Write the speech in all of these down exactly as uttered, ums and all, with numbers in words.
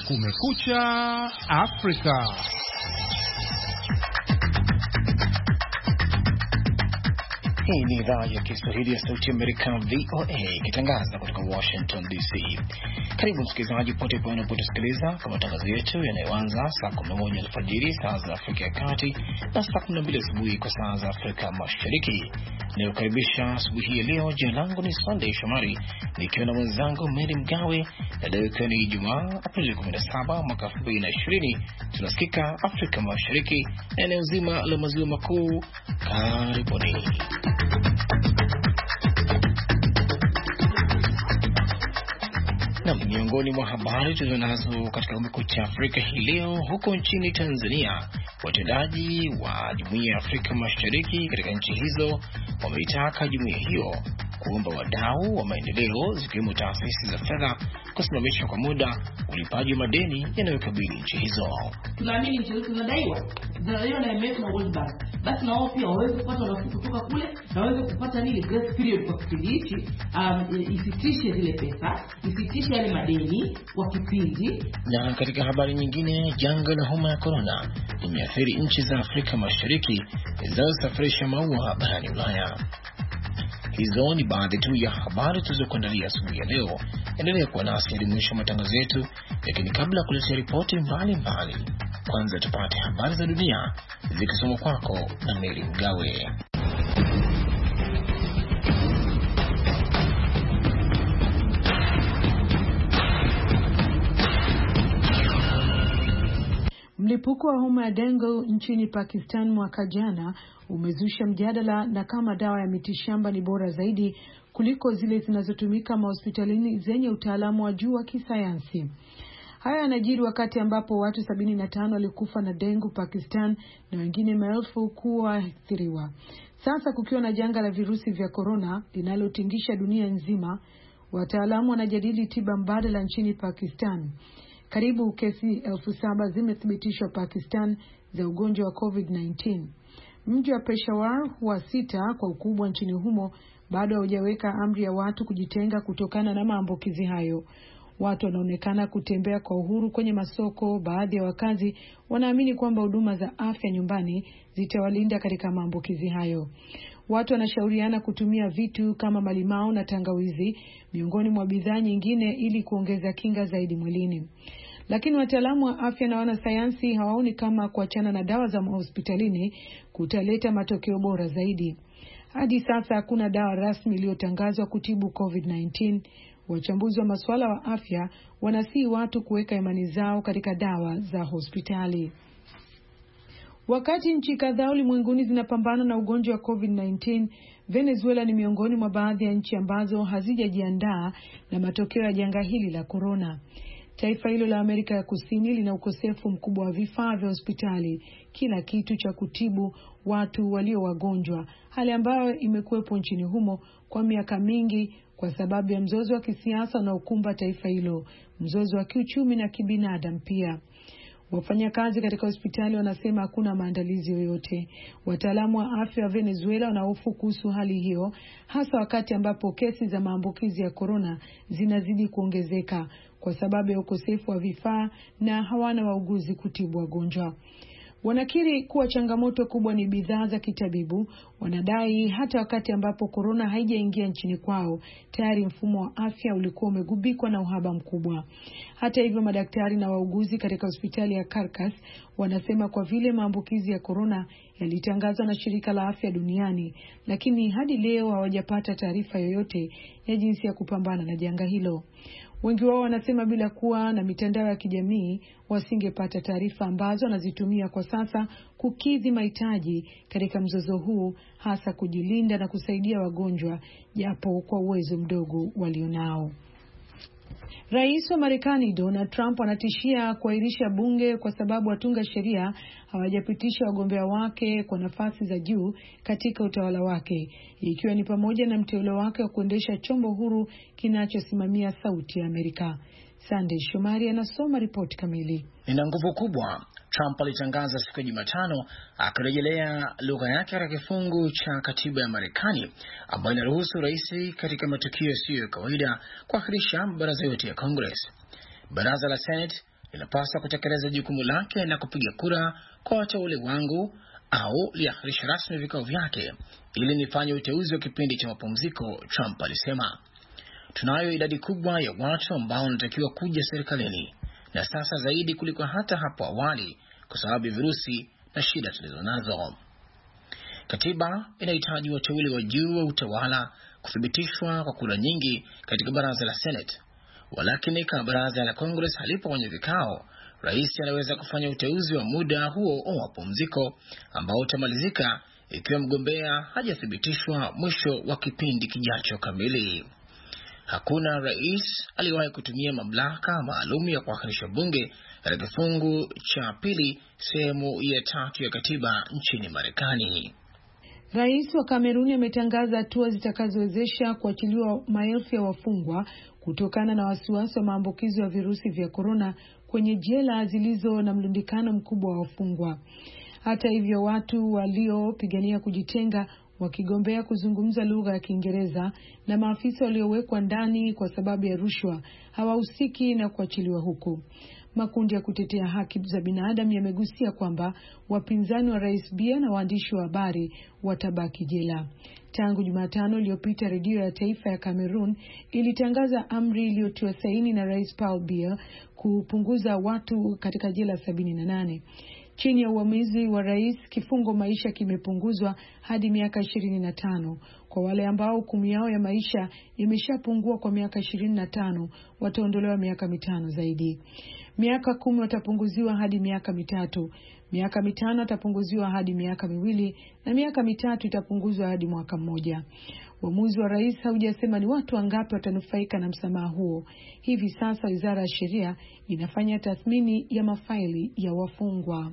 Kumekucha Afrika. Hii ni idhaa ya Kiswahili ya Sauti ya Amerika V O A ikitangaza kutoka Washington D C. Karibu msikilizaji pote pale unapotusikiliza kwa matangazo yetu yanayoanza saa kumi na moja alfajiri saa za Afrika ya Kati na saa kumi na mbili asubuhi kwa saa za Afrika Mashariki. Ninakukaribisha asubuhi ya leo. Jina langu ni Sunday Shomari nikiwa na mwenzangu Mary Mgawe, na leo ikiwa ni Ijumaa Aprili kumi na saba mwaka elfu mbili na ishirini. Tunasikika Afrika Mashariki na eneo zima la maziwa makuu. Karibuni. Na miongoni mwa habari tulizonazo katika Kumekucha Afrika hii leo, huko nchini Tanzania, watendaji wa Jumuiya ya Afrika Mashariki katika nchi hizo wameitaka jumuiya hiyo kuomba wadau wa maendeleo zikiwemo taasisi za fedha kusimamisha kwa muda ulipaji wa madeni yanayokabili nchi hizo. Tunaamini nchi zetu zinadaiwa, zinadaiwa na I M F na World Bank. Basi nao pia waweze kupata nafuu kutoka kule na waweze kupata nini grace period kwa kipindi hichi, um, isitishe zile pesa, isitishe yale madeni kwa kipindi. Na katika habari nyingine, janga la homa ya corona limeathiri nchi za Afrika Mashariki zinazosafirisha maua barani Ulaya. Hizo ni baadhi tu ya habari tulizokuandalia asubuhi ya leo. Endelea kuwa nasi hadi mwisho wa matangazo yetu, lakini kabla ya kuletea ripoti mbalimbali, kwanza tupate habari za dunia zikisomwa kwako na Mary Mgawe. Mlipuko wa homa ya dengue nchini Pakistan mwaka jana umezusha mjadala na kama dawa ya mitishamba ni bora zaidi kuliko zile zinazotumika mahospitalini zenye utaalamu wa juu wa kisayansi. Haya yanajiri wakati ambapo watu sabini na tano walikufa na dengue Pakistan na wengine maelfu kuathiriwa. Sasa kukiwa na janga la virusi vya corona linalotingisha dunia nzima, wataalamu wanajadili tiba mbadala nchini Pakistan. Karibu kesi elfu saba zimethibitishwa Pakistan za ugonjwa wa COVID kumi na tisa. Mji wa Peshawar wa sita kwa ukubwa nchini humo bado haujaweka amri ya watu kujitenga kutokana na maambukizi hayo. Watu wanaonekana kutembea kwa uhuru kwenye masoko. Baadhi ya wakazi wanaamini kwamba huduma za afya nyumbani zitawalinda katika maambukizi hayo. Watu wanashauriana kutumia vitu kama malimao na tangawizi miongoni mwa bidhaa nyingine ili kuongeza kinga zaidi mwilini. Lakini wataalamu wa afya na wanasayansi hawaoni kama kuachana na dawa za hospitalini kutaleta matokeo bora zaidi. Hadi sasa hakuna dawa rasmi iliyotangazwa kutibu COVID kumi na tisa. Wachambuzi wa masuala wa afya wanasihi watu kuweka imani zao katika dawa za hospitali. Wakati nchi kadhaa ulimwenguni zinapambana na ugonjwa wa COVID kumi na tisa, Venezuela ni miongoni mwa baadhi ya nchi ambazo hazijajiandaa na matokeo ya janga hili la corona. Taifa hilo la Amerika ya Kusini lina ukosefu mkubwa wa vifaa vya hospitali, kila kitu cha kutibu watu walio wagonjwa, hali ambayo imekuwepo nchini humo kwa miaka mingi kwa sababu ya mzozo wa kisiasa unaokumba taifa hilo, mzozo wa kiuchumi na kibinadamu pia. Wafanyakazi katika hospitali wanasema hakuna maandalizi yoyote. Wataalamu wa afya wa Venezuela wanahofu kuhusu hali hiyo, hasa wakati ambapo kesi za maambukizi ya corona zinazidi kuongezeka kwa sababu ya ukosefu wa vifaa na hawana wauguzi kutibu wagonjwa. Wanakiri kuwa changamoto kubwa ni bidhaa za kitabibu. Wanadai hata wakati ambapo corona haijaingia nchini kwao, tayari mfumo wa afya ulikuwa umegubikwa na uhaba mkubwa. Hata hivyo, madaktari na wauguzi katika hospitali ya Caracas wanasema kwa vile maambukizi ya corona yalitangazwa na Shirika la Afya Duniani, lakini hadi leo hawajapata taarifa yoyote ya jinsi ya kupambana na janga hilo. Wengi wao wanasema bila kuwa na mitandao ya kijamii wasingepata taarifa ambazo wanazitumia kwa sasa kukidhi mahitaji katika mzozo huu, hasa kujilinda na kusaidia wagonjwa japo kwa uwezo mdogo walionao. Rais wa Marekani Donald Trump anatishia kuahirisha bunge kwa sababu watunga sheria hawajapitisha wagombea wake kwa nafasi za juu katika utawala wake, ikiwa ni pamoja na mteule wake wa kuendesha chombo huru kinachosimamia Sauti ya Amerika. Sunday Shomari anasoma ripoti kamili. Nina nguvu kubwa, Trump alitangaza siku ya Jumatano, akirejelea lugha yake katika kifungu cha katiba ya Marekani ambayo inaruhusu rais katika matukio yasiyo ya kawaida kuahirisha baraza yote ya Congress. Baraza la Senate linapaswa kutekeleza jukumu lake na kupiga kura kwa wateule wangu au liahirisha rasmi vikao vyake ili nifanye uteuzi wa kipindi cha mapumziko, Trump alisema. Tunayo idadi kubwa ya watu ambao wanatakiwa kuja serikalini, na sasa zaidi kuliko hata hapo awali kwa sababu ya virusi na shida tulizonazo. Katiba inahitaji wateule wa juu wa utawala kuthibitishwa kwa kura nyingi katika baraza la Senate. Walakini kama baraza la Congress halipo kwenye vikao, rais anaweza kufanya uteuzi wa muda huo wa mapumziko ambao utamalizika ikiwa mgombea hajathibitishwa mwisho wa kipindi kijacho kamili. Hakuna rais aliyewahi kutumia mamlaka maalum ya kuahirisha bunge katika kifungu cha pili sehemu ya tatu ya katiba nchini Marekani. Rais wa Kameruni ametangaza hatua zitakazowezesha kuachiliwa maelfu ya wafungwa kutokana na wasiwasi wa maambukizi ya virusi vya korona kwenye jela zilizo na mlundikano mkubwa wa wafungwa. Hata hivyo, watu waliopigania kujitenga wakigombea kuzungumza lugha ya Kiingereza na maafisa waliowekwa ndani kwa sababu ya rushwa hawahusiki na kuachiliwa huko. Makundi ya kutetea haki za binadamu yamegusia kwamba wapinzani wa Rais Biya na waandishi wa habari watabaki jela. Tangu Jumatano iliyopita, redio ya taifa ya Cameroon ilitangaza amri iliyotiwa saini na Rais Paul Biya kupunguza watu katika jela sabini na nane. Chini ya uamuzi wa rais, kifungo maisha kimepunguzwa hadi miaka ishirini na tano. Kwa wale ambao hukumu yao ya maisha imeshapungua kwa miaka ishirini na tano, wataondolewa miaka mitano zaidi. Miaka kumi watapunguziwa hadi miaka mitatu. Miaka mitano watapunguziwa hadi miaka miwili na miaka mitatu itapunguzwa hadi mwaka mmoja. Uamuzi wa rais haujasema ni watu wangapi watanufaika na msamaha huo. Hivi sasa Wizara ya Sheria inafanya tathmini ya mafaili ya wafungwa.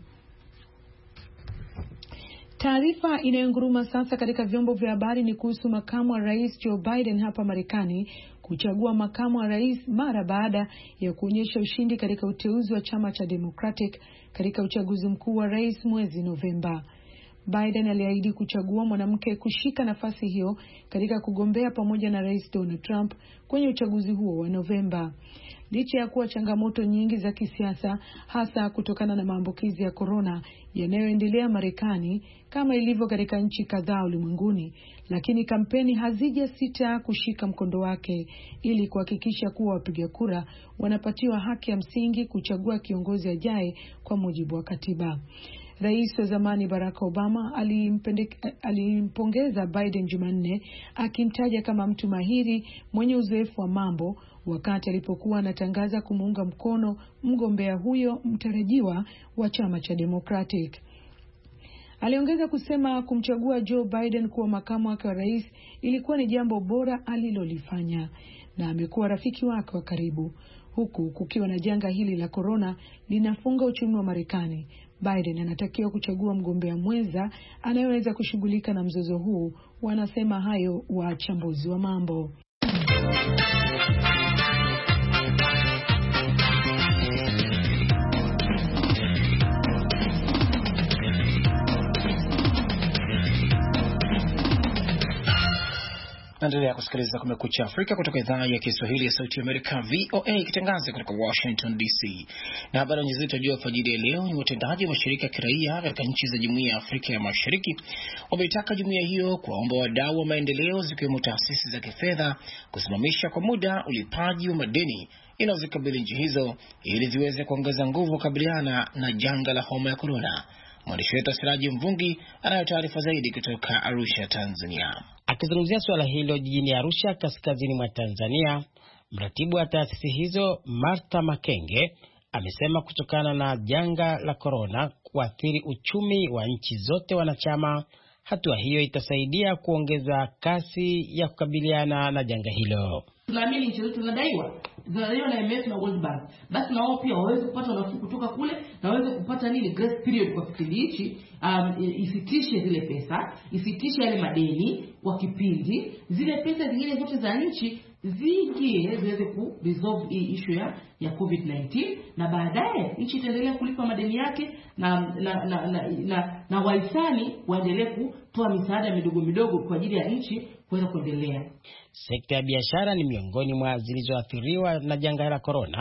Taarifa inayonguruma sasa katika vyombo vya habari ni kuhusu makamu wa rais Joe Biden hapa Marekani kuchagua makamu wa rais mara baada ya kuonyesha ushindi katika uteuzi wa chama cha Democratic katika uchaguzi mkuu wa rais mwezi Novemba. Biden aliahidi kuchagua mwanamke kushika nafasi hiyo katika kugombea pamoja na Rais Donald Trump kwenye uchaguzi huo wa Novemba. Licha ya kuwa changamoto nyingi za kisiasa, hasa kutokana na maambukizi ya korona yanayoendelea Marekani kama ilivyo katika nchi kadhaa ulimwenguni, lakini kampeni hazijasita kushika mkondo wake ili kuhakikisha kuwa wapiga kura wanapatiwa haki ya msingi kuchagua kiongozi ajaye kwa mujibu wa katiba. Rais wa zamani Barack Obama alimpongeza Biden Jumanne akimtaja kama mtu mahiri mwenye uzoefu wa mambo wakati alipokuwa anatangaza kumuunga mkono mgombea huyo mtarajiwa wa chama cha Democratic. Aliongeza kusema kumchagua Joe Biden kuwa makamu wake wa rais ilikuwa ni jambo bora alilolifanya na amekuwa rafiki wake wa karibu. Huku kukiwa na janga hili la korona linafunga uchumi wa Marekani, Biden anatakiwa kuchagua mgombea mwenza anayeweza kushughulika na mzozo huu, wanasema hayo wachambuzi wa mambo. Naendelea kusikiliza Kumekucha Afrika kutoka idhaa ya Kiswahili ya Sauti ya Amerika V O A ikitangaza kutoka Washington D C. Na habari nzito juu alfajiri ya leo ni watendaji wa mashirika ya kiraia katika nchi za Jumuiya ya Afrika ya Mashariki wametaka jumuiya hiyo kuwaomba wadau wa maendeleo zikiwemo taasisi za kifedha kusimamisha kwa muda ulipaji wa madeni inayozikabili nchi hizo ili ziweze kuongeza nguvu kukabiliana na janga la homa ya corona. Mwandishi wetu Siraji Mvungi anayo taarifa zaidi kutoka Arusha, Tanzania. Akizungumzia swala hilo jijini Arusha, kaskazini mwa Tanzania, mratibu wa taasisi hizo Martha Makenge amesema kutokana na janga la corona kuathiri uchumi wa nchi zote wanachama, hatua hiyo itasaidia kuongeza kasi ya kukabiliana na janga hilo. Tunaamini nchi zetu zinadaiwa, zinadaiwa na I M F na World Bank. Basi na wao pia waweze kupata nafuu kutoka kule na waweze kupata nini grace period kwa kipindi hichi, um, isitishe zile pesa, isitishe yale madeni kwa kipindi, zile pesa zingine zote za nchi ziingie ziweze ku resolve hii issue ya ya COVID nineteen, na baadaye nchi itaendelea kulipa madeni yake na na na na, na, na wahisani waendelee kutoa misaada midogo midogo kwa ajili ya nchi kuweza kuendelea. Sekta ya biashara ni miongoni mwa zilizoathiriwa na janga la corona,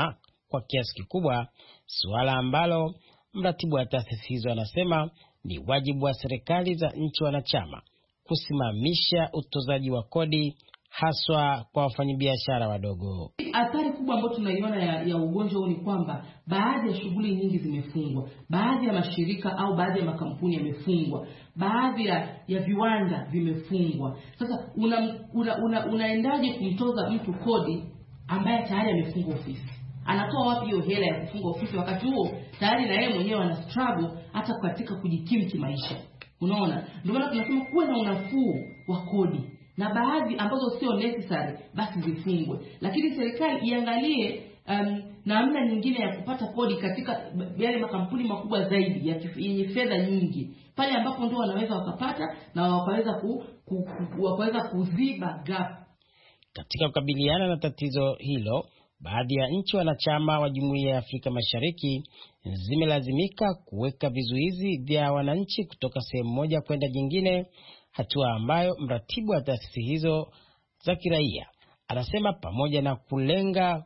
kwa kiasi kikubwa, suala ambalo mratibu wa taasisi hizo anasema ni wajibu wa serikali za nchi wanachama kusimamisha utozaji wa kodi, haswa kwa wafanyabiashara wadogo. Athari kubwa ambayo tunaiona ya, ya ugonjwa huu ni kwamba baadhi ya shughuli nyingi zimefungwa, baadhi ya mashirika au baadhi ya makampuni yamefungwa, baadhi ya, ya viwanda vimefungwa. Sasa una, una, una, unaendaje kumtoza mtu kodi ambaye tayari amefunga ofisi? Anatoa wapi hiyo hela ya kufunga ofisi wakati huo tayari na yeye mwenyewe ana struggle hata katika kujikimu kimaisha? Unaona, ndio maana tunasema kuwe na unafuu wa kodi, na baadhi ambazo sio necessary basi zifungwe, lakini serikali iangalie um, namna nyingine ya kupata kodi katika yale makampuni makubwa zaidi yenye fedha nyingi, pale ambapo ndio wanaweza wakapata na wakaweza ku, ku, ku, wakaweza kuziba gap. Katika kukabiliana na tatizo hilo, baadhi ya nchi wanachama wa Jumuiya ya Afrika Mashariki zimelazimika kuweka vizuizi vya wananchi kutoka sehemu moja kwenda nyingine, hatua ambayo mratibu wa taasisi hizo za kiraia anasema pamoja na kulenga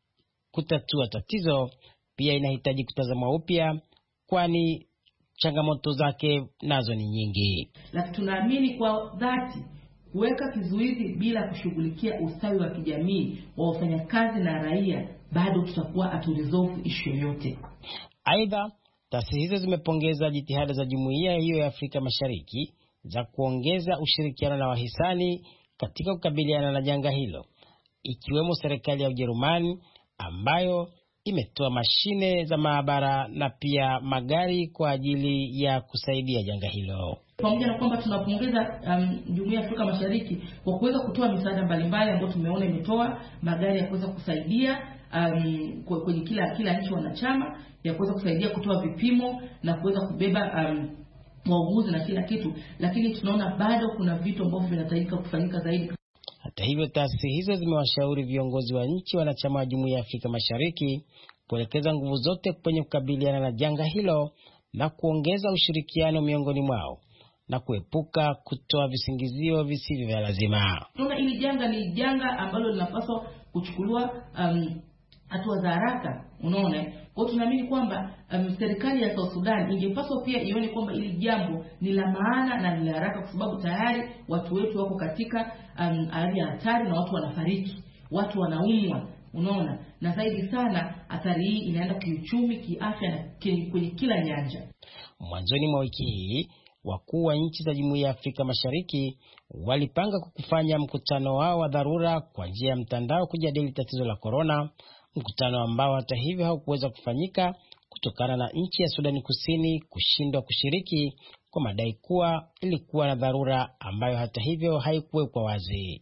kutatua tatizo, pia inahitaji kutazama upya, kwani changamoto zake nazo ni nyingi. Lakini tunaamini kwa dhati kuweka kizuizi bila kushughulikia ustawi wa kijamii wa wafanyakazi na raia, bado tutakuwa aturesolve issue yote. Aidha, taasisi hizo zimepongeza jitihada za jumuiya hiyo ya Afrika Mashariki za kuongeza ushirikiano na wahisani katika kukabiliana na janga hilo, ikiwemo serikali ya Ujerumani ambayo imetoa mashine za maabara na pia magari kwa ajili ya kusaidia janga hilo. Pamoja na kwamba tunapongeza um, Jumuiya ya Afrika Mashariki kwa kuweza kutoa misaada mbalimbali ambayo tumeona imetoa magari ya kuweza kusaidia um, kwenye kila kila nchi wanachama, ya kuweza kusaidia kutoa vipimo na kuweza kubeba um, wauguzi na kila kitu, lakini tunaona bado kuna vitu ambavyo vinahitajika kufanyika zaidi. Hata hivyo, taasisi hizo zimewashauri viongozi wa nchi wanachama wa Jumuiya ya Afrika Mashariki kuelekeza nguvu zote kwenye kukabiliana na janga hilo na kuongeza ushirikiano miongoni mwao na kuepuka kutoa visingizio visivyo vya lazima. Tunaona hili janga ni janga ambalo linapaswa kuchukuliwa um, hatua za haraka, unaona. Kwa tunaamini kwamba um, serikali ya South Sudan ingepaswa pia ione kwamba hili jambo ni la maana na ni la haraka, kwa sababu tayari watu wetu wako katika um, hali ya hatari na watu wanafariki, watu wanaumwa, unaona, na zaidi sana athari hii inaenda kiuchumi, kiafya na kwenye kila nyanja. Mwanzoni mwa wiki hii, wakuu wa nchi za Jumuiya ya Afrika Mashariki walipanga kufanya mkutano wao wa dharura kwa njia ya mtandao kujadili tatizo la corona, mkutano ambao hata hivyo haukuweza kufanyika kutokana na nchi ya Sudani Kusini kushindwa kushiriki kwa madai kuwa ilikuwa na dharura ambayo hata hivyo haikuwekwa wazi.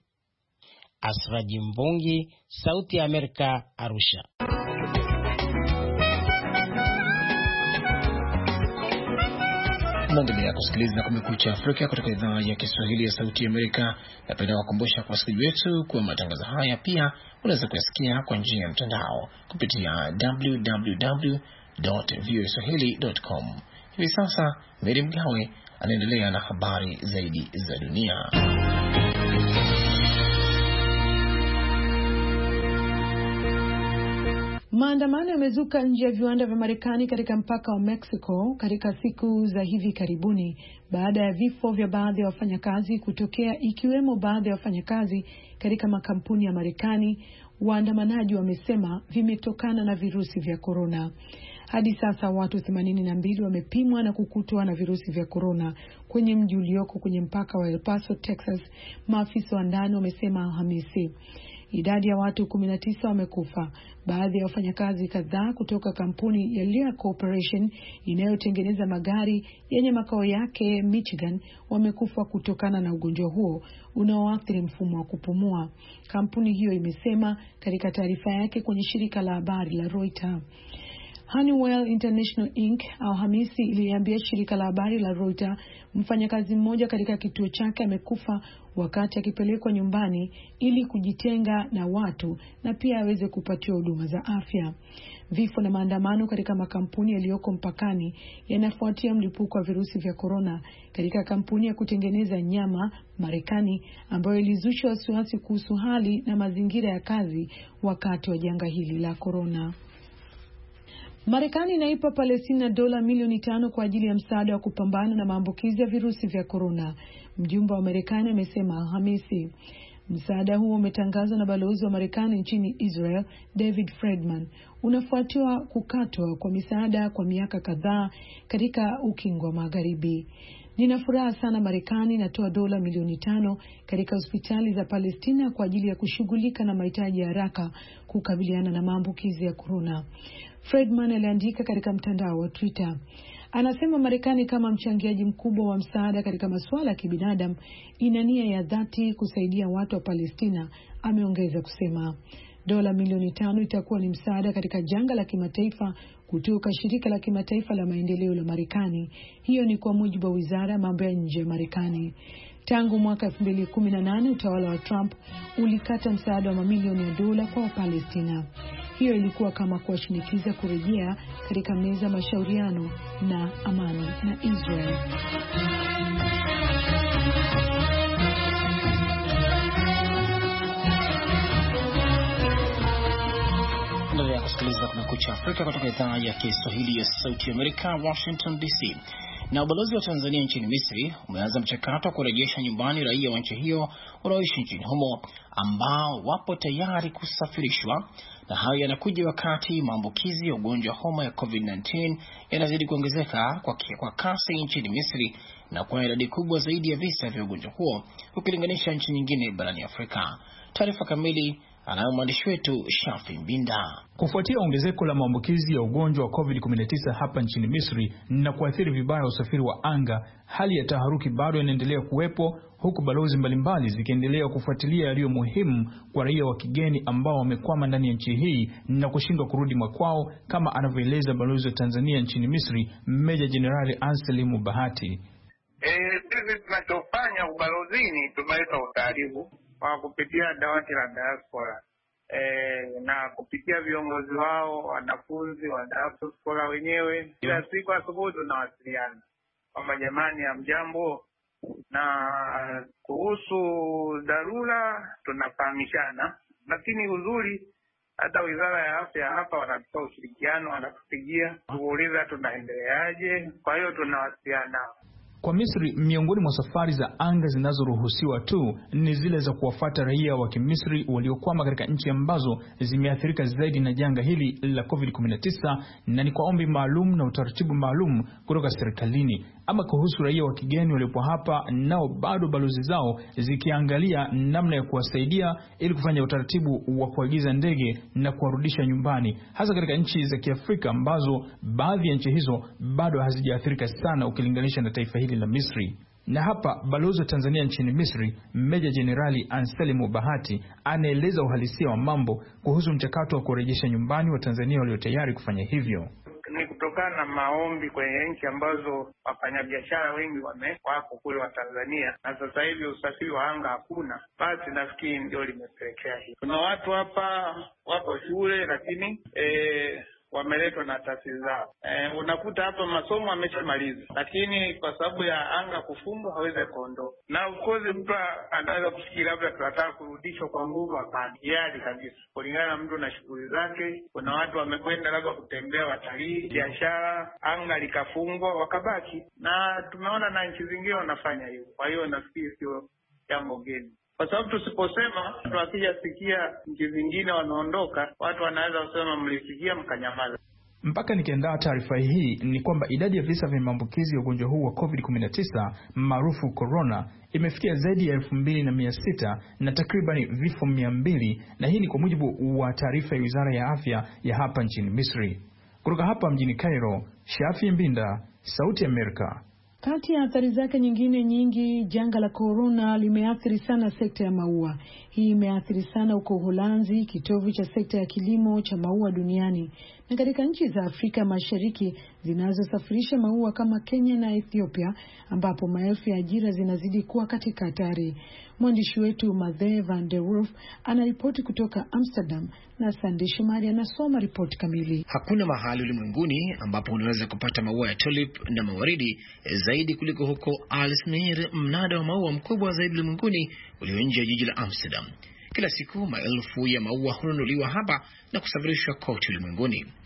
Asraji Mvungi, Sauti ya Amerika, Arusha. Naendelea kusikiliza Kumekucha Afrika kutoka idhaa ya Kiswahili ya Sauti ya Amerika. Napenda kukumbusha kwa wasikilizaji wetu kuwa matangazo haya pia unaweza kuyasikia kwa njia ya mtandao kupitia w w w dot voa swahili dot com. Hivi sasa Mary Mgawe anaendelea na habari zaidi za dunia. Maandamano yamezuka nje ya viwanda vya Marekani katika mpaka wa Mexico katika siku za hivi karibuni baada ya vifo vya baadhi ya wafanyakazi kutokea, ikiwemo baadhi ya wafanyakazi katika makampuni ya Marekani. Waandamanaji wamesema vimetokana na virusi vya corona. Hadi sasa watu themanini na mbili wamepimwa na kukutwa na virusi vya corona kwenye mji ulioko kwenye mpaka wa El Paso, Texas, maafisa wa ndani wamesema Alhamisi. Idadi ya watu kumi na tisa wamekufa. Baadhi ya wafanyakazi kadhaa kutoka kampuni ya Lear Corporation inayotengeneza magari yenye makao yake Michigan wamekufa kutokana na ugonjwa huo unaoathiri mfumo wa kupumua, kampuni hiyo imesema katika taarifa yake kwenye shirika la habari la Reuters. Honeywell International Incorporated Alhamisi iliambia shirika la habari la Reuters mfanyakazi mmoja katika kituo chake amekufa wakati akipelekwa nyumbani ili kujitenga na watu na pia aweze kupatiwa huduma za afya. Vifo na maandamano katika makampuni yaliyoko mpakani yanafuatia mlipuko wa virusi vya corona katika kampuni ya kutengeneza nyama Marekani, ambayo ilizusha wasiwasi kuhusu hali na mazingira ya kazi wakati wa janga hili la corona. Marekani inaipa Palestina dola milioni tano kwa ajili ya msaada wa kupambana na maambukizi ya virusi vya korona, mjumbe wa Marekani amesema Alhamisi. Msaada huo umetangazwa na balozi wa Marekani nchini Israel, David Friedman, unafuatiwa kukatwa kwa misaada kwa miaka kadhaa katika ukingo wa Magharibi. Nina furaha sana Marekani inatoa dola milioni tano katika hospitali za Palestina kwa ajili ya kushughulika na mahitaji ya haraka kukabiliana na maambukizi ya korona, Friedman aliandika katika mtandao wa Twitter. Anasema Marekani kama mchangiaji mkubwa wa msaada katika masuala ya kibinadamu ina nia ya dhati kusaidia watu wa Palestina, ameongeza kusema. Dola milioni tano itakuwa ni msaada katika janga la kimataifa kutoka shirika la kimataifa la maendeleo la Marekani. Hiyo ni kwa mujibu wa Wizara ya Mambo ya Nje ya Marekani. Tangu mwaka elfu mbili kumi na nane utawala wa Trump ulikata msaada wa mamilioni ya dola kwa Palestina. Hiyo ilikuwa kama kuwashinikiza kurejea katika meza mashauriano na amani na Israel. Endelea kusikiliza Kumekucha Afrika kutoka idhaa ya Kiswahili ya Sauti ya Amerika, Washington D C. Na ubalozi wa Tanzania nchini Misri umeanza mchakato wa kurejesha nyumbani raia wa nchi hiyo wanaoishi nchini humo ambao wapo tayari kusafirishwa, na hayo yanakuja wakati maambukizi ya ugonjwa homa ya COVID nineteen yanazidi kuongezeka kwa, kwa kasi nchini Misri na kwa idadi kubwa zaidi ya visa vya ugonjwa huo ukilinganisha nchi nyingine barani Afrika. Taarifa kamili anayo mwandishi wetu Shafi Mbinda. Kufuatia ongezeko la maambukizi ya ugonjwa wa COVID kumi na tisa hapa nchini Misri na kuathiri vibaya usafiri wa anga, hali ya taharuki bado inaendelea kuwepo, huku balozi mbalimbali zikiendelea kufuatilia yaliyo muhimu kwa raia wa kigeni ambao wamekwama ndani ya nchi hii na kushindwa kurudi makwao, kama anavyoeleza balozi wa Tanzania nchini Misri, Meja Jenerali Anselimu Bahati. Eh, sisi tunachofanya ubalozini tumeleta utaarifu kwa kupitia dawati la diaspora e, na kupitia viongozi wao, wanafunzi wa diaspora wenyewe. Kila siku asubuhi tunawasiliana kwamba jamani, hamjambo, na kuhusu dharura tunafahamishana. Lakini uzuri hata Wizara ya Afya hapa wanatoa ushirikiano, wanatupigia kuuliza tunaendeleaje. Kwa hiyo tunawasiliana. Kwa Misri, miongoni mwa safari za anga zinazoruhusiwa tu ni zile za kuwafuata raia wa Kimisri waliokwama katika nchi ambazo zimeathirika zaidi na janga hili la COVID kumi na tisa, na ni kwa ombi maalum na utaratibu maalum kutoka serikalini. Ama kuhusu raia wa kigeni waliopo hapa, nao bado balozi zao zikiangalia namna ya kuwasaidia ili kufanya utaratibu wa kuagiza ndege na kuwarudisha nyumbani, hasa katika nchi za Kiafrika ambazo baadhi ya nchi hizo bado hazijaathirika sana ukilinganisha na taifa hili la Misri. Na hapa balozi wa Tanzania nchini Misri, Meja Jenerali Anselimu Bahati, anaeleza uhalisia wa mambo kuhusu mchakato wa kurejesha nyumbani wa Tanzania walio tayari kufanya hivyo. Ni kutokana na maombi kwenye nchi ambazo wafanyabiashara wengi wamewako kule wa Tanzania, na sasa hivi usafiri wa anga hakuna. Basi nafikiri ndio limepelekea hii. Kuna watu hapa wako shule lakini eh wameletwa na taasisi zao. E, unakuta hapa masomo ameshamaliza, lakini kwa sababu ya anga kufungwa hawezi kuondoka. Na of course mtu anaweza kufikiri labda tunataka kurudishwa kwa nguvu. Hapana, yadi kabisa, kulingana na mtu na shughuli zake. Kuna watu wamekwenda labda kutembea, watalii, biashara, anga likafungwa wakabaki, na tumeona na nchi zingine wanafanya hivyo. Kwa hiyo nafikiri sio jambo geni, kwa sababu tusiposema, watu wakija sikia nchi zingine wanaondoka, watu wanaweza kusema mlisikia mkanyamaza. Mpaka nikiandaa taarifa hii ni kwamba idadi ya visa vya maambukizi ya ugonjwa huu wa COVID kumi na tisa maarufu corona imefikia zaidi ya elfu mbili na mia sita na takriban vifo mia mbili, na hii ni kwa mujibu wa taarifa ya Wizara ya Afya ya hapa nchini Misri. Kutoka hapa mjini Cairo, Shafi Mbinda, Sauti ya Amerika. Kati ya athari zake nyingine nyingi, janga la corona limeathiri sana sekta ya maua. Hii imeathiri sana huko Uholanzi, kitovu cha sekta ya kilimo cha maua duniani, na katika nchi za Afrika Mashariki zinazosafirisha maua kama Kenya na Ethiopia, ambapo maelfu ya ajira zinazidi kuwa katika hatari. Mwandishi wetu Mathe van der Wolf anaripoti kutoka Amsterdam na Sandy Shomari anasoma ripoti kamili. Hakuna mahali ulimwenguni ambapo unaweza kupata maua ya tulip na mawaridi zaidi kuliko huko Aalsmeer, mnada wa maua mkubwa zaidi ulimwenguni ulio nje ya jiji la Amsterdam. Kila siku maelfu ya maua hununuliwa hapa na kusafirishwa kote ulimwenguni.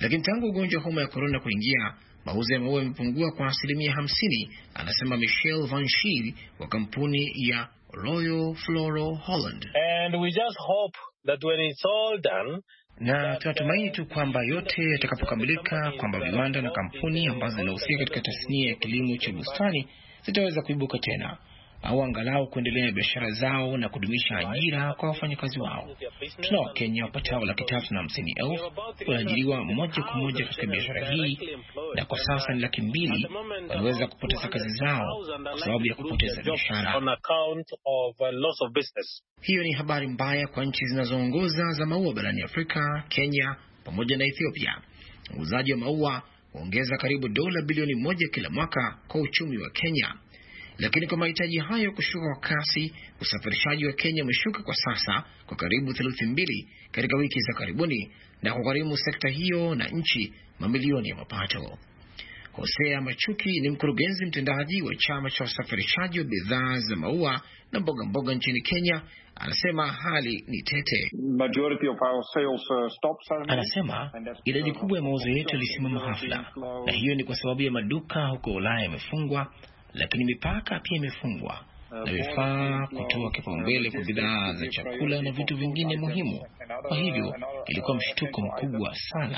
Lakini tangu ugonjwa homa ya corona kuingia, mauzo ya maua yamepungua kwa asilimia hamsini, anasema Michelle Van Scheel wa kampuni ya Royal Floral Holland. And we just hope that when it's all done, na tunatumaini tu kwamba yote yatakapokamilika, kwamba viwanda na kampuni ambazo zinahusika katika tasnia ya kilimo cha bustani zitaweza kuibuka tena, au angalau kuendelea na biashara zao na kudumisha ajira kwa wafanyakazi wao. Tuna Wakenya wapatao laki tatu na hamsini elfu wanaajiriwa moja kwa moja katika biashara hii, na kwa sasa ni laki mbili wanaweza kupoteza kazi zao kwa sababu ya kupoteza biashara. Hiyo ni habari mbaya kwa nchi zinazoongoza za maua barani Afrika, Kenya pamoja na Ethiopia. Uuzaji wa maua huongeza karibu dola bilioni moja kila mwaka kwa uchumi wa Kenya. Lakini kwa mahitaji hayo kushuka kwa kasi, usafirishaji wa Kenya umeshuka kwa sasa kwa karibu theluthi mbili katika wiki za karibuni, na kugharimu sekta hiyo na nchi mamilioni ya mapato. Hosea Machuki ni mkurugenzi mtendaji wa chama cha usafirishaji wa bidhaa za maua na mboga mboga nchini Kenya. Anasema hali ni tete. Majority of our sales uh, stops are... Anasema idadi kubwa ya mauzo yetu ilisimama hafla, na hiyo ni kwa sababu ya maduka huko Ulaya yamefungwa, lakini mipaka pia imefungwa na vifaa kutoa kipaumbele kwa bidhaa za chakula na vitu vingine muhimu. Kwa hivyo ilikuwa mshtuko mkubwa sana.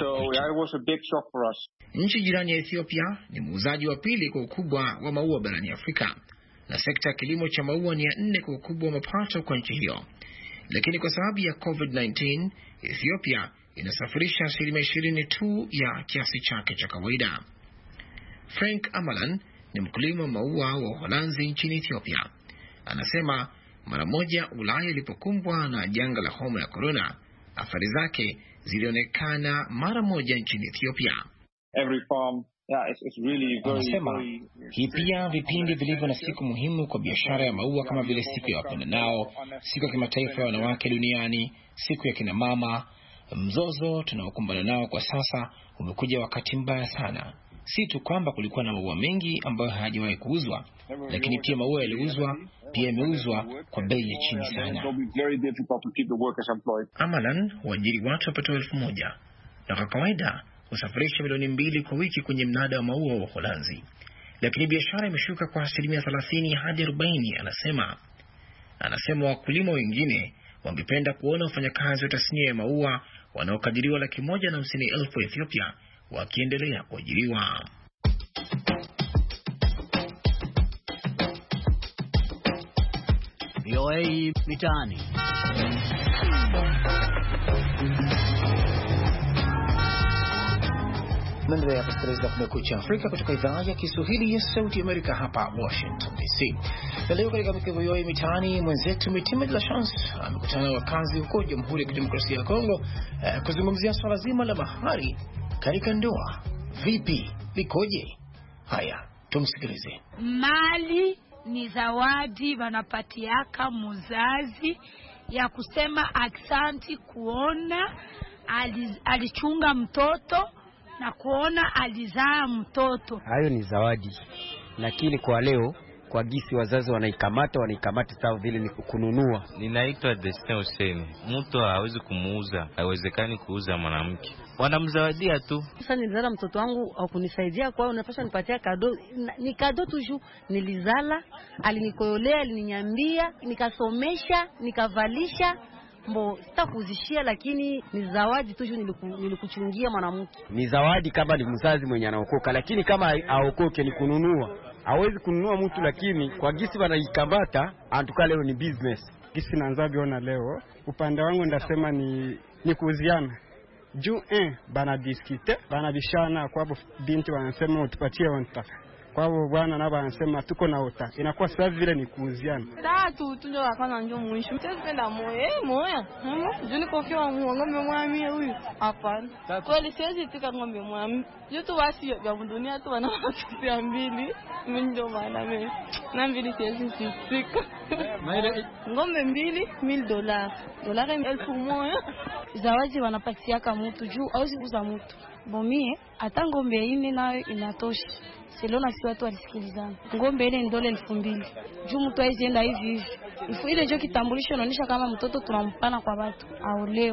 Nchi jirani ya Ethiopia ni muuzaji wa pili kwa ukubwa wa maua barani Afrika, na sekta ya kilimo cha maua ni ya nne kwa ukubwa wa mapato kwa nchi hiyo. Lakini kwa sababu ya COVID nineteen, Ethiopia inasafirisha asilimia ishirini tu ya kiasi chake cha kawaida. Frank Amalan ni mkulima wa maua wa Uholanzi nchini Ethiopia. Anasema mara moja Ulaya ilipokumbwa na janga la homa ya corona, athari zake zilionekana mara moja nchini Ethiopia. Every farm, yeah, it's, it's really very, anasema hii pia vipindi vilivyo na siku muhimu kwa biashara ya maua kama vile siku ya wapendanao, siku ya kimataifa ya wanawake duniani, siku ya kina mama. Mzozo tunaokumbana nao kwa sasa umekuja wakati mbaya sana. Si tu kwamba kulikuwa na maua mengi ambayo hayajawahi kuuzwa, lakini pia maua yaliuzwa pia yameuzwa kwa bei ya chini sana. Amalan huajiri watu wapatao elfu moja na kwa kawaida husafirisha milioni mbili kwa wiki kwenye mnada wa maua wa Uholanzi. Lakini biashara imeshuka kwa asilimia thelathini hadi arobaini, anasema. Anasema wakulima wengine wangependa kuona wafanyakazi wa tasnia ya maua wanaokadiriwa laki moja na hamsini elfu Ethiopia wakiendelea kuajiriwa. V O A Mitaani. Mwendelea kusikiliza Kumekucha Afrika kutoka idhaa ya Kiswahili ya Sauti Amerika hapa Washington D C. Na leo katika V O A Mitaani, mwenzetu Mitima de la Chance amekutana na wakazi huko Jamhuri ya Kidemokrasia ya Kongo eh, kuzungumzia swala zima la mahari katika ndoa. Vipi, likoje? Haya, tumsikilize. Mali ni zawadi wanapatiaka muzazi ya kusema aksanti kuona alichunga mtoto na kuona alizaa mtoto. Hayo ni zawadi. Lakini kwa leo kwa gisi wazazi wanaikamata wanaikamata sawa vile ni kununua. Ninaitwa Destin Hussein. Mtu hawezi kumuuza, haiwezekani kuuza mwanamke. Wanamzawadia tu. Sasa nilizala mtoto wangu au kunisaidia kwa unapaswa nipatia kado. Ni kado tuju nilizala, alinikoyolea, alininyambia, nikasomesha, nikavalisha. Mbo sitakuzishia, lakini ni zawadi tu niliku, nilikuchungia mwanamke. Ni zawadi kama ni mzazi mwenye anaokoka, lakini kama aokoke ni kununua. Hawezi kununua mtu, lakini kwa gisi wanaikamata antuka leo ni business. Gisi naanza biona leo upande wangu ndasema ni ni kuuziana. Juu eh bana discuter, bana bishana kwa sababu binti wanasema utupatie wanataka. Kwa hivyo bwana na wanasema tuko na ota. Inakuwa sasa vile ni kuuziana. Tatu tunjo wakana njoo mwisho. Tupenda moyo, moyo. Juu ni kofia wa ng'ombe mwami huyu. Hapana. Kweli siwezi tika ng'ombe mwami. Yote wasi ya dunia tu wana watu mbili. Mimi ndio maana mimi. Na mbili siwezi tika. Ng'ombe mbili mil dollars. Dollars elfu moja. Zawadi wanapatiaka mtu juu au kuuza mtu. Bomie hata ng'ombe ine nayo inatosha. Selona si watu walisikilizana. Ngombe ile ndole elfu mbili. Juu mtu aizienda hivi hivi. Ifu ile jo kitambulisho inaonyesha kama mtoto tunampana kwa watu. Aolewe.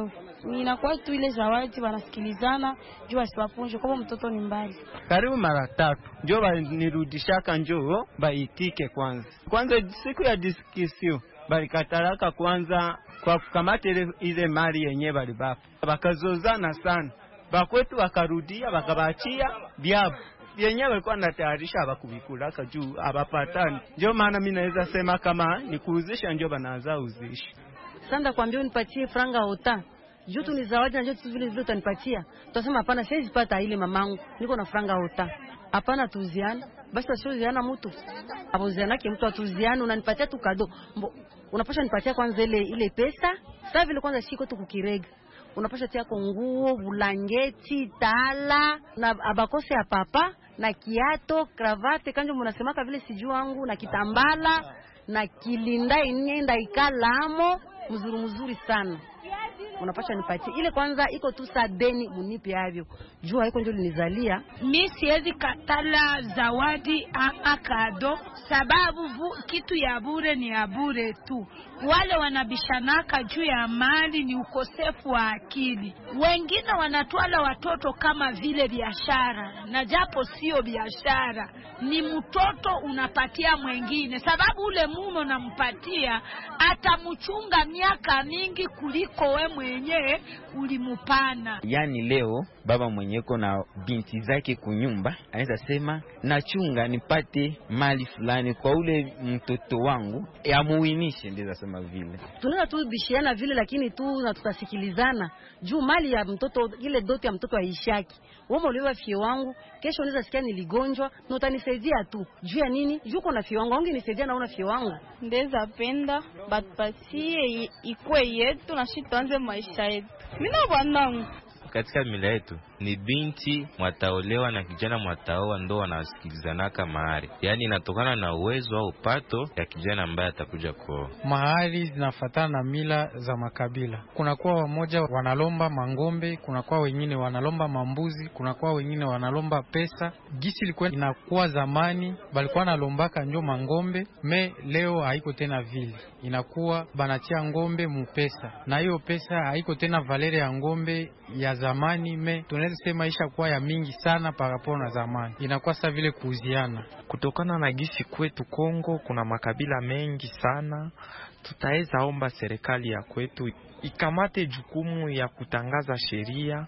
Ninakuwa tu ile zawadi wanasikilizana juu wasiwapunje kwa mtoto ni mbali. Karibu mara tatu. Njoo banirudishaka njoo baitike kwanza. Kwanza siku ya diskisio balikataraka kwanza kwa kukamata ile, ile mali yenyewe balibapa. Bakazozana sana. Bakwetu wakarudia bakabachia biabu. Yenyewe walikuwa natayarisha abakubikulaka juu abapatani. Ndio maana mimi naweza sema kama ni kuuzisha ndio banaanza uzishi. Sasa kwambia unipatie franga ota. Juu tu ni zawadi na juu tu vile vile utanipatia. Tutasema hapana, siwezi pata ile mamangu. Niko na franga ota. Hapana, tuziana. Basi tusiziana mtu. Hapo ziana ke mtu atuziana, unanipatia tu kado. Unapasha nipatia kwanza ile ile pesa. Sasa vile kwanza shiko tu kukirega. Unapasha tia kwa nguo, bulangeti, tala na abakose ya papa na kiato, kravate, kanjo mnasemaka vile siju wangu na kitambala na kilinda inenda ikalamo mzuri mzuri sana. Unapasha nipatie ile kwanza iko tu sadeni munipe havyo. Jua iko ndio linizalia. Mimi siwezi katala zawadi a kado sababu vu, kitu ya bure ni ya bure tu. Wale wanabishanaka juu ya mali ni ukosefu wa akili. Wengine wanatwala watoto kama vile biashara, na japo sio biashara, ni mtoto unapatia mwingine sababu ule mume unampatia atamchunga miaka mingi kuliko we mwenyewe ulimupana. Yani leo baba mwenyeko na binti zake kunyumba anaweza sema nachunga nipate mali fulani kwa ule mtoto wangu amuinishe, ndiza sema vile. Tunaweza tu bishiana vile lakini tu na tutasikilizana. Juu mali ya mtoto ile doti ya mtoto haishaki. Wewe uliwa fie wangu, kesho unaweza sikia niligonjwa, na utanisaidia tu. Juu ya nini? Juu kuna fie wangu, ungenisaidia na una fie wangu. Ndeza penda batupatie ikwe yetu na shituanze maisha yetu. Mimi na bwanangu katika mila yetu ni binti mwataolewa na kijana mwataoa ndo wanasikilizanaka mahari. Yaani inatokana na uwezo au pato ya kijana ambaye atakuja kuoa. Mahari zinafuatana na mila za makabila. Kuna kwa wamoja wanalomba mangombe, kuna kwa wengine wanalomba mambuzi, kuna kwa wengine wanalomba pesa. Gisi ilikuwa inakuwa zamani balikuwa nalombaka njo mangombe, me leo haiko tena vile. Inakuwa banatia ngombe mupesa. Na hiyo pesa haiko tena valere ya ngombe ya zamani, me tunaweza sema isha kuwa ya mingi sana parapo na zamani. Inakuwa sasa vile kuuziana. Kutokana na gisi kwetu Kongo kuna makabila mengi sana, tutaweza omba serikali ya kwetu ikamate jukumu ya kutangaza sheria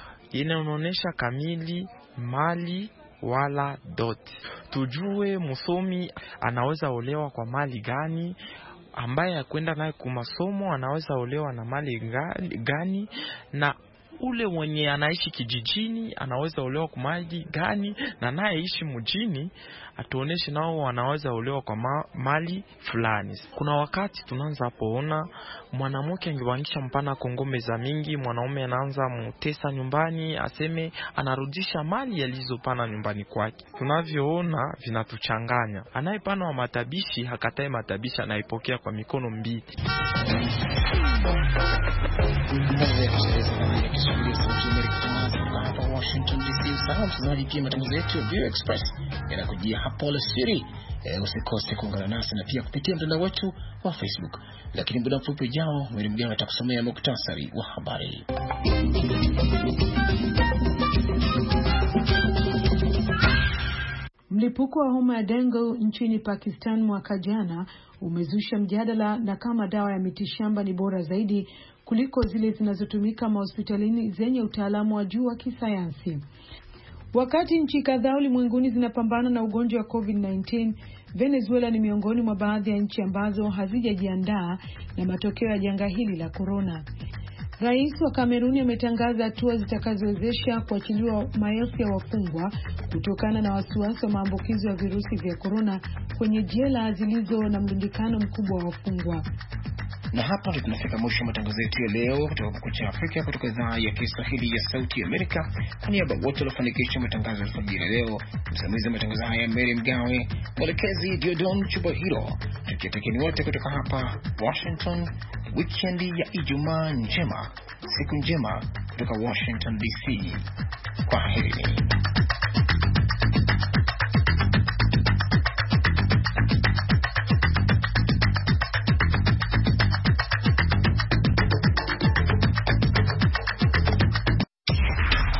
inaonesha kamili mali wala dot. Tujue musomi anaweza olewa kwa mali gani, ambaye akwenda naye kumasomo anaweza olewa na mali gani, na ule mwenye anaishi kijijini anaweza olewa kwa mali gani, na naye ishi mjini atuoneshe nao wanaweza olewa kwa ma mali fulani. Kuna wakati tunaanza poona mwanamke angewangisha mpana kongome za mingi, mwanaume anaanza mutesa nyumbani, aseme anarudisha mali yalizopana nyumbani kwake. Tunavyoona vinatuchanganya. Anayepana wa matabishi hakatae matabishi, anaipokea kwa mikono mbili. Washington D C. Sawa mtazamaji, pia matangazo yetu ya View Express yanakujia hapo alasiri. E, usikose kuungana nasi na pia kupitia mtandao wetu wa Facebook. Lakini muda mfupi ujao Mweri Mgawe atakusomea muktasari wa habari. Mlipuko wa homa ya dengue nchini Pakistan mwaka jana umezusha mjadala na kama dawa ya mitishamba ni bora zaidi kuliko zile zinazotumika mahospitalini zenye utaalamu wa juu wa kisayansi. Wakati nchi kadhaa ulimwenguni zinapambana na ugonjwa wa COVID nineteen, Venezuela ni miongoni mwa baadhi ya nchi ambazo hazijajiandaa na matokeo ya janga hili la corona. Rais wa Kameruni ametangaza hatua zitakazowezesha kuachiliwa maelfu ya wafungwa kutokana na wasiwasi wa maambukizo ya virusi vya corona kwenye jela zilizo na mlundikano mkubwa wa wafungwa. Na hapa ndio tunafika mwisho matangazo yetu ya leo kutoka Kucha Afrika kutoka idhaa ya Kiswahili ya Sauti ya Amerika. Kwa niaba wote waliofanikisha matangazo ya alfajiri leo, msimamizi wa matangazo haya Mweri Mgawe, mwelekezi Diodon Chubahiro, tukiatakeni wote kutoka hapa Washington, weekend ya Ijumaa njema, siku njema kutoka Washington D C. Kwa heri.